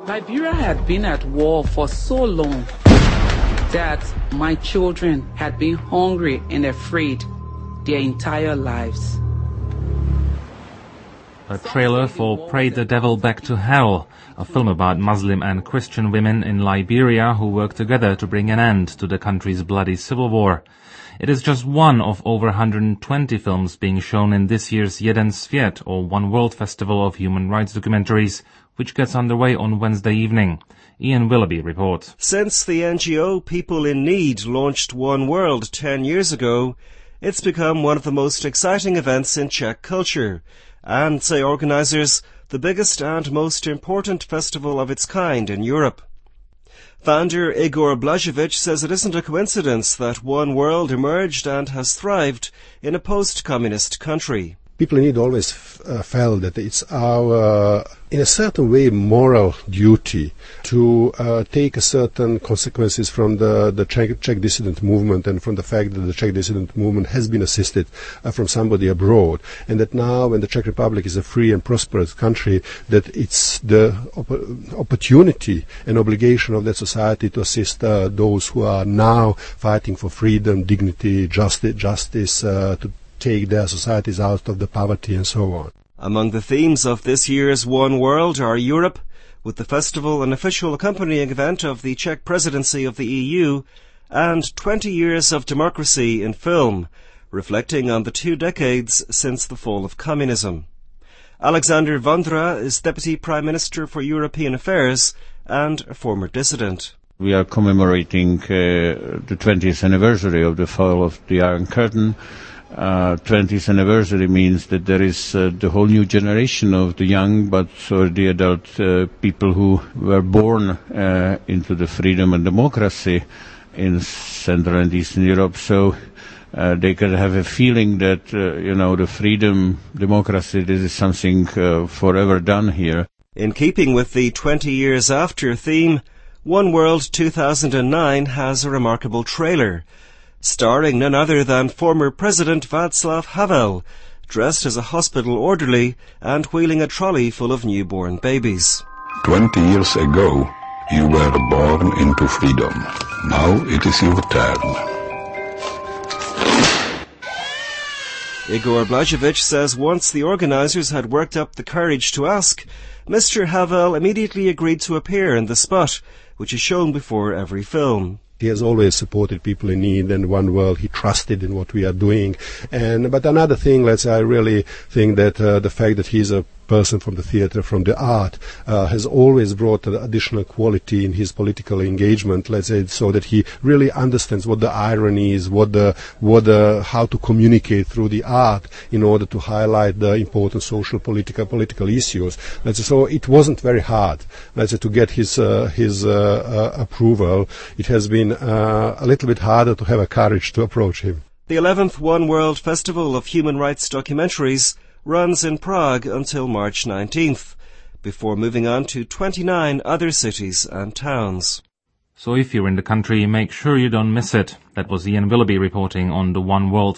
Liberia had been at war for so long that my children had been hungry and afraid their entire lives. A trailer for Pray the Devil Back to Hell, a film about Muslim and Christian women in Liberia who work together to bring an end to the country's bloody civil war. It is just one of over 120 films being shown in this year's Jeden Sviet, or One World Festival of Human Rights Documentaries, which gets underway on Wednesday evening. Ian Willoughby reports. Since the NGO People in Need launched One World 10 years ago, it's become one of the most exciting events in Czech culture, and, say organisers, the biggest and most important festival of its kind in Europe. Founder Igor Blažević says it isn't a coincidence that One World emerged and has thrived in a post-communist country. People in Need always felt that it's our, in a certain way, moral duty to take certain consequences from the Czech dissident movement and from the fact that the Czech dissident movement has been assisted from somebody abroad, and that now when the Czech Republic is a free and prosperous country, that it's the opportunity and obligation of that society to assist those who are now fighting for freedom, dignity, justice, to take their societies out of the poverty and so on. Among the themes of this year's One World are Europe, with the festival an official accompanying event of the Czech presidency of the EU, and 20 years of democracy in film, reflecting on the 2 decades since the fall of communism. Alexander Vondra is Deputy Prime Minister for European Affairs and a former dissident. We are commemorating the 20th anniversary of the fall of the Iron Curtain. 20th anniversary means that there is the whole new generation of the young but already adult people who were born into the freedom and democracy in Central and Eastern Europe. So they can have a feeling that, the freedom, democracy, this is something forever done here. In keeping with the 20 years after theme, One World 2009 has a remarkable trailer, starring none other than former President Václav Havel, dressed as a hospital orderly and wheeling a trolley full of newborn babies. 20 years ago, you were born into freedom. Now it is your turn. Igor Blažević says once the organisers had worked up the courage to ask, Mr. Havel immediately agreed to appear in the spot, which is shown before every film. He has always supported people in need and One World. He trusted in what we are doing. But another thing, I really think that the fact that he's a person from the theatre, from the art, has always brought additional quality in his political engagement, so that he really understands what the irony is, how to communicate through the art in order to highlight the important social, political issues. So it wasn't very hard, to get his approval. It has been a little bit harder to have a courage to approach him. The 11th One World Festival of Human Rights Documentaries runs in Prague until March 19th, before moving on to 29 other cities and towns. So if you're in the country, make sure you don't miss it. That was Ian Willoughby reporting on the One World